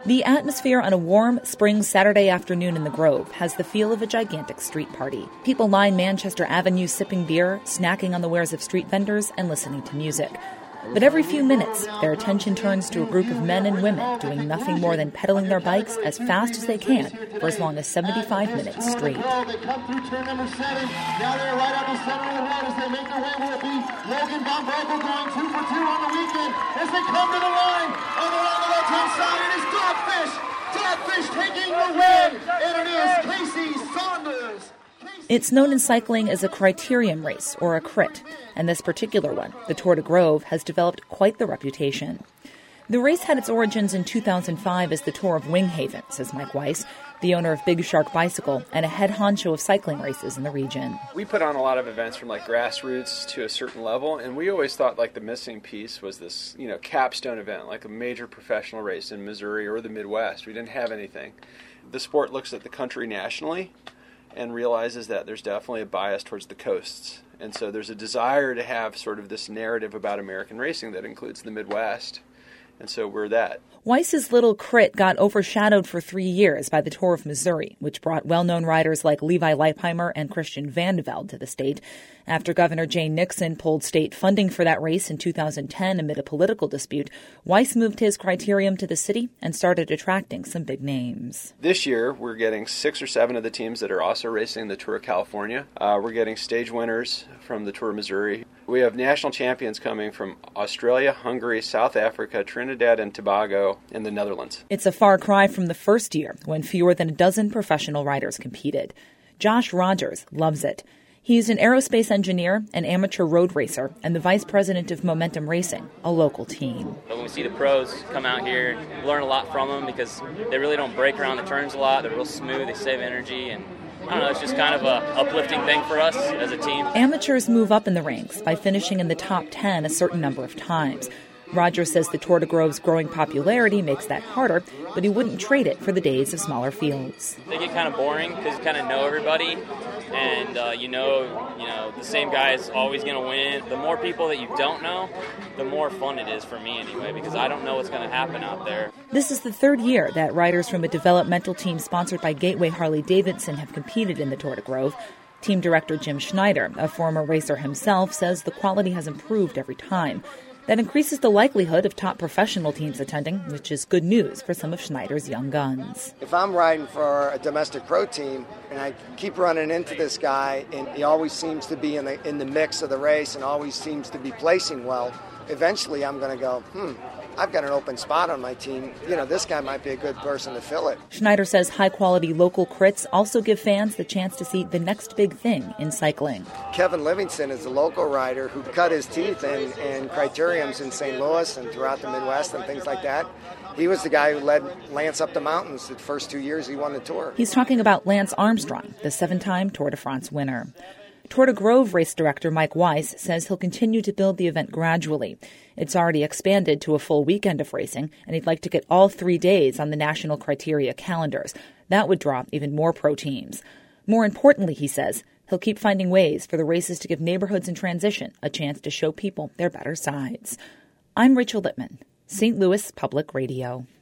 The atmosphere on a warm spring Saturday afternoon in the Grove has the feel of a gigantic street party. People line Manchester Avenue sipping beer, snacking on the wares of street vendors, and listening to music. But every few minutes, their attention turns to a group of men and women doing nothing more than pedaling their bikes as fast as they can for as long as 75 minutes straight. They come through turn number 7. Now they're right up the center of the road as they make their way. Will it be Logan Von Brakel going 2 for 2 on the weekend as they come to the line? On the left-hand side, it is Dogfish. Dogfish taking the win, and it is Casey Saunders. It's known in cycling as a criterium race, or a crit, and this particular one, the Tour de Grove, has developed quite the reputation. The race had its origins in 2005 as the Tour of Winghaven, says Mike Weiss, the owner of Big Shark Bicycle and a head honcho of cycling races in the region. We put on a lot of events from like grassroots to a certain level, and we always thought like the missing piece was this, capstone event, like a major professional race in Missouri or the Midwest. We didn't have anything. The sport looks at the country nationally and realizes that there's definitely a bias towards the coasts. And so there's a desire to have sort of this narrative about American racing that includes the Midwest. And so we're that. Weiss's little crit got overshadowed for 3 years by the Tour of Missouri, which brought well-known riders like Levi Leipheimer and Christian Vandevelde to the state. After Governor Jay Nixon pulled state funding for that race in 2010 amid a political dispute, Weiss moved his criterium to the city and started attracting some big names. This year, we're getting 6 or 7 of the teams that are also racing the Tour of California. We're getting stage winners from the Tour of Missouri. We have national champions coming from Australia, Hungary, South Africa, Trinidad and Tobago, and the Netherlands. It's a far cry from the first year when fewer than a dozen professional riders competed. Josh Rogers loves it. He's an aerospace engineer, an amateur road racer, and the vice president of Momentum Racing, a local team. When we see the pros come out here, we learn a lot from them because they really don't break around the turns a lot. They're real smooth, they save energy, and I don't know, it's just kind of a uplifting thing for us as a team. Amateurs move up in the ranks by finishing in the top 10 a certain number of times. Rogers says the Tour de Grove's growing popularity makes that harder, but he wouldn't trade it for the days of smaller fields. They get kind of boring because you kind of know everybody, and the same guy is always going to win. The more people that you don't know, the more fun it is for me anyway, because I don't know what's going to happen out there. This is the third year that riders from a developmental team sponsored by Gateway Harley-Davidson have competed in the Tour de Grove. Team director Jim Schneider, a former racer himself, says the quality has improved every time. That increases the likelihood of top professional teams attending, which is good news for some of Schneider's young guns. If I'm riding for a domestic pro team and I keep running into this guy and he always seems to be in the mix of the race and always seems to be placing well, eventually I'm going to go, I've got an open spot on my team. This guy might be a good person to fill it. Schneider says high-quality local crits also give fans the chance to see the next big thing in cycling. Kevin Livingston is a local rider who cut his teeth in criteriums in St. Louis and throughout the Midwest and things like that. He was the guy who led Lance up the mountains the first 2 years he won the Tour. He's talking about Lance Armstrong, the 7-time Tour de France winner. Tour de Grove race director Mike Weiss says he'll continue to build the event gradually. It's already expanded to a full weekend of racing, and he'd like to get all 3 days on the national criteria calendars. That would draw even more pro teams. More importantly, he says, he'll keep finding ways for the races to give neighborhoods in transition a chance to show people their better sides. I'm Rachel Littman, St. Louis Public Radio.